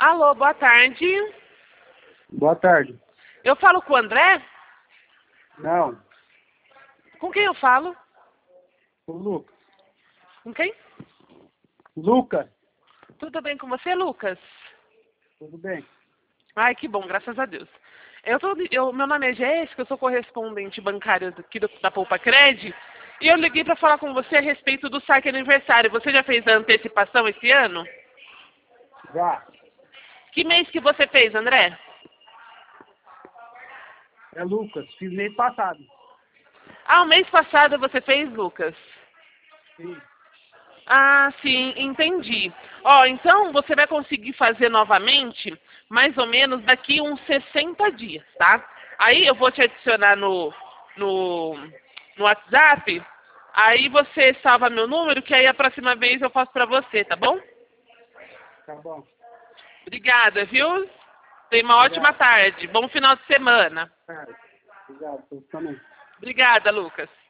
Alô, boa tarde. Boa tarde. Eu falo com o André? Não, Com quem eu falo? o Lucas. Com quem? Lucas, Tudo bem com você, Lucas? tudo bem? Ai, que bom, graças a Deus. Meu nome é Jéssica, eu sou correspondente bancária aqui da Poupa Cred, e eu liguei para falar com você a respeito do saque aniversário. Você já fez a antecipação esse ano? Já. Que mês que você fez, André? É Lucas, fiz mês passado. Ah, o mês passado você fez, Lucas? Sim. Ah, sim, entendi. Ó, então você vai conseguir fazer novamente, mais ou menos daqui uns 60 dias, tá? Aí eu vou te adicionar no, no WhatsApp, aí você salva meu número, que aí a próxima vez eu faço pra você, tá bom? Tá bom. Obrigada, viu? Tenha uma ótima Obrigado. tarde. Bom final de semana. Cara, obrigado, você também. Obrigada, Lucas.